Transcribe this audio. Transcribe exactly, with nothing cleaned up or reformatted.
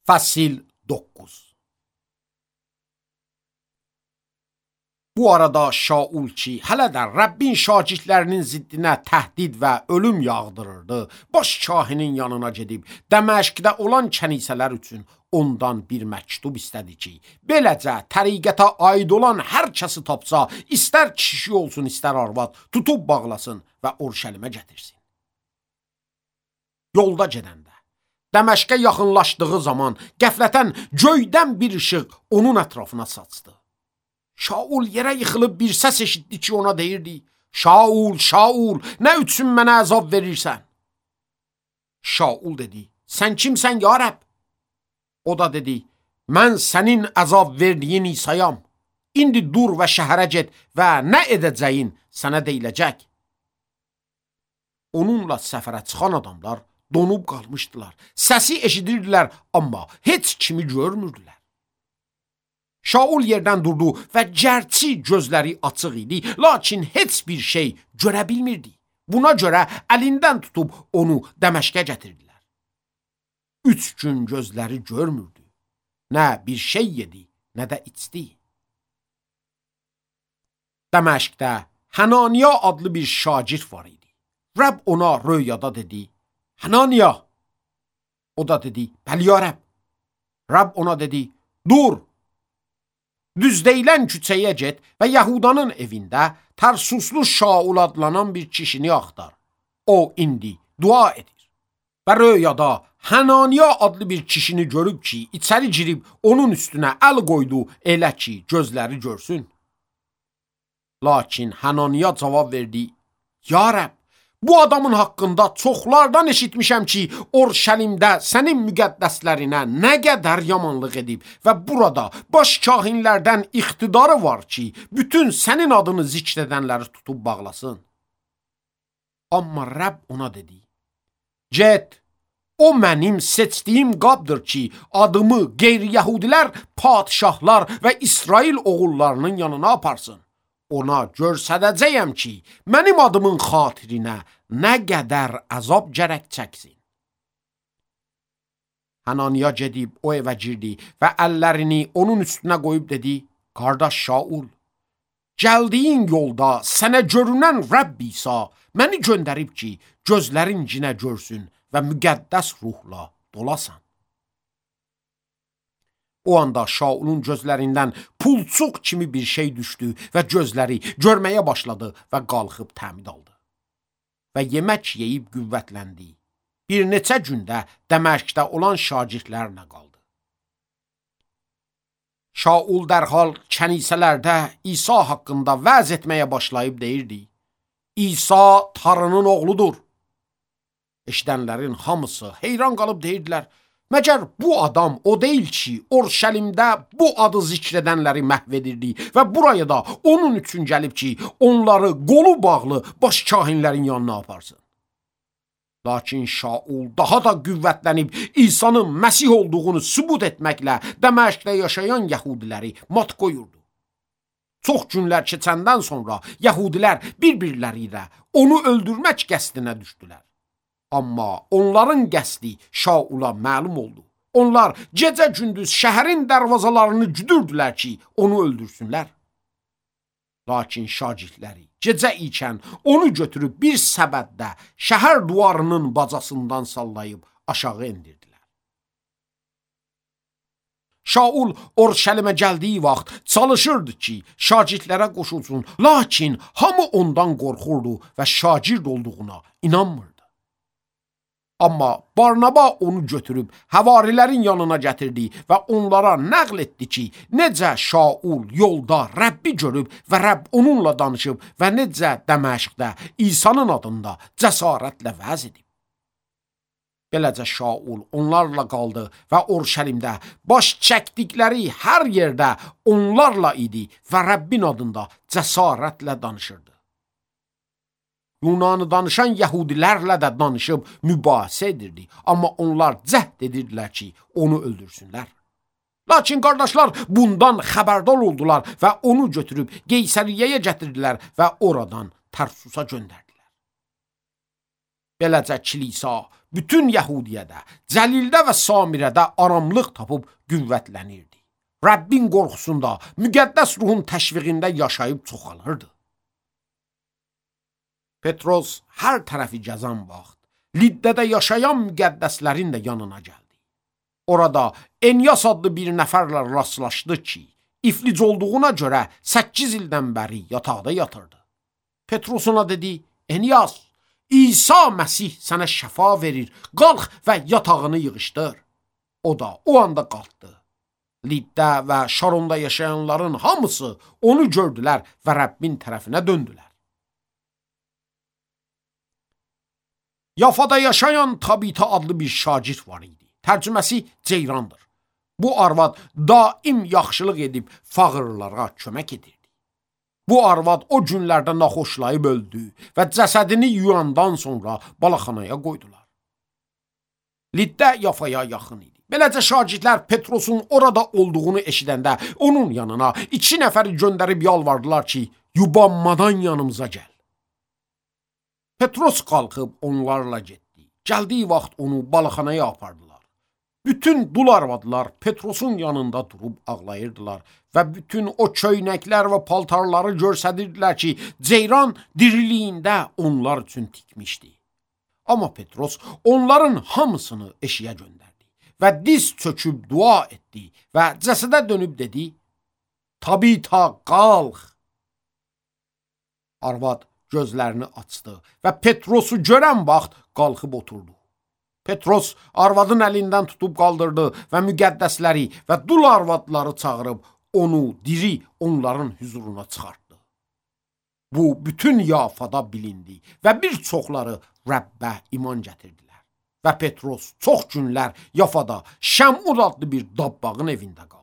Fəsil doqquz. Bu arada Şaul ki, hələ də Rəbbin şagirdlərinin ziddinə təhdid və ölüm yağdırırdı, baş kahinin yanına gedib Dəməşqdə olan kənisələr üçün ondan bir məktub istədi ki, beləcə təriqətə aid olan hər kəsi tapsa, istər kişi olsun, istər arvad, tutub bağlasın və Urşəlimə gətirsin. Yolda gedəndə Dəməşqə yaxınlaşdığı zaman qəflətən göydən bir işıq onun ətrafına saçdı. Şaul yerə yıxılıb bir səs eşitdi ki, ona deyirdi: Şaul, Şaul, nə üçün mənə əzab verirsən? Şaul dedi: Sən kimsən ya Rəbb? O da dedi: Mən sənin əzab verdiyin İsayam. İndi dur və şəhərə get və nə edəcəyin sənə deyiləcək. Onunla səfərə çıxan adamlar donub qalmışdılar. Səsi eşidirdilər, amma heç kimi görmürdülər. Şaul yerdən durdu və gərçi gözləri açıq idi, lakin heç bir şey görə bilmirdi. Buna görə əlindən tutub onu Dəməşqə gətirdilər. Üç gün gözləri görmürdü. Nə bir şey yedi, nə də içdi. Dəməşqdə Hananiya adlı bir şagird var idi. Rəbb ona röyada dedi: Hananiya. O da dedi: Bəli ya Rəbb. Rəbb ona dedi: Dur. Düz deyilən küçəyə get və Yahudanın evində Tarsuslu Şaul adlanan bir kişini axtar. O indi dua edir. Və röyada Hananiya adlı bir kişini görüb ki, içəri girib onun üstünə əl qoydu, elə ki, gözləri görsün. Lakin Hananiya cavab verdi: Ya Rəbb, bu adamın haqqında çoxlardan eşitmişəm ki, Urşəlimdə sənin müqəddəslərinə nə qədər yamanlıq edib və burada baş kahinlərdən iqtidarı var ki, bütün sənin adını zikr edənləri tutub bağlasın. Amma Rəbb ona dedi: Get, o mənim seçdiyim qabdır ki, adımı qeyri-yəhudilər, padişahlar və İsrail oğullarının yanına aparsın. Ona görsədəcəyəm ki, mənim adımın xatirinə nə qədər əzab gərək çəksin. Hananiya gedib o evə girdi və əllərini onun üstünə qoyub dedi: Qardaş Şaul, gəldiyin yolda sənə görünən Rəbb İsa məni göndərib ki, gözlərin cinə görsün və müqəddəs ruhla dolasan. O anda Şaulun gözlərindən pulçuq kimi bir şey düşdü və gözləri görməyə başladı və qalxıb təmid aldı. Və yemək yeyib qüvvətləndi. Bir neçə gündə Dəməşqdə olan şagirdlərlə qaldı. Şaul dərhal kənisələrdə İsa haqqında vəz etməyə başlayıb deyirdi: İsa Tanrının oğludur. Eşidənlərin hamısı heyran qalıb deyirdilər: Məgər bu adam o deyil ki, Urşəlimdə bu adı zikr edənləri məhv edirdi və buraya da onun üçün gəlib ki, onları qolu bağlı baş kahinlərin yanına aparsın. Lakin Şaul daha da qüvvətlənib İsa'nın Məsih olduğunu sübut etməklə Dəməşqdə yaşayan yəhudiləri mat qoyurdu. Çox günlər keçəndən sonra yəhudilər bir-birləri ilə onu öldürmək qəsdinə düşdülər. Amma onların qəsdi Şaula məlum oldu. Onlar gecə-gündüz şəhərin dərvazalarını güdürdülər ki, onu öldürsünlər. Lakin şagirdləri gecə ikən onu götürüb bir səbətdə şəhər duvarının bacasından sallayıb aşağı endirdilər. Şaul Urşəlimə gəldiyi vaxt çalışırdı ki, şagirdlərə qoşulsun, lakin hamı ondan qorxurdu və şagird olduğuna inanmırdı. Amma Barnaba onu götürüb həvarilərin yanına gətirdi və onlara nəql etdi ki, necə Şaul yolda Rəbbi görüb və Rəbb onunla danışıb və necə Dəməşqdə İsa'nın adında cəsarətlə vəz edib. Beləcə Şaul onlarla qaldı və Urşəlimdə baş çəkdikləri hər yerdə onlarla idi və Rəbbin adında cəsarətlə danışırdı. Yunanı danışan yəhudilərlə də danışıb mübahisə edirdi, amma onlar cəhd edirdilər ki, onu öldürsünlər. Lakin qardaşlar bundan xəbərdar oldular və onu götürüb Qeysəriyyəyə gətirdilər və oradan Tarsusa göndərdilər. Beləcə kilisa bütün Yəhudiyyədə, Cəlildə və Samirədə aramlıq tapıb qüvvətlənirdi. Rəbbin qorxusunda, müqəddəs ruhun təşviqində yaşayıb çoxalırdı. Petros hər tərəfi gəzən vaxt, Liddədə yaşayan müqəddəslərin də yanına gəldi. Orada Enyas adlı bir nəfərlə rastlaşdı ki, iflic olduğuna görə səkkiz ildən bəri yataqda yatırdı. Petros ona dedi, Enyas, İsa Məsih sənə şəfa verir, qalx və yatağını yığışdır. O da o anda qalxdı. Liddə və Şaronda yaşayanların hamısı onu gördülər və Rəbbin tərəfinə döndülər. Yafada yaşayan Tabita adlı bir şagird var idi. Tərcüməsi Ceyrandır. Bu arvad daim yaxşılıq edib fağırlara kömək edirdi. Bu arvad o günlərdə naxoşlayıb öldü və cəsədini yuyandan sonra balaxanaya qoydular. Liddə Yafaya yaxın idi. Beləcə şagirdlər Petrosun orada olduğunu eşidəndə onun yanına iki nəfəri göndərib yalvardılar ki, yubanmadan yanımıza gəl. Petros qalxıb onlarla getdi. Gəldiyi vaxt onu balaxanaya apardılar. Bütün dul arvadlar Petrosun yanında durub ağlayırdılar və bütün o köynəklər və paltarları göstərirdilər ki, Ceyran diriliyində onlar üçün tikmişdi. Amma Petros onların hamısını eşiyə göndərdi və diz çöküb dua etdi və cəsədə dönüb dedi, Tabita qalx. Arvad gözlərini açdı və Petrosu görən vaxt qalxıb oturdu. Petros arvadın əlindən tutub qaldırdı və müqəddəsləri və dul arvadları çağırıb onu diri onların huzuruna çıxartdı. Bu bütün Yafada bilindi və bir çoxları Rəbbə iman gətirdilər. Və Petros çox günlər Yafada Şəmud adlı bir dabbağın evində qaldı.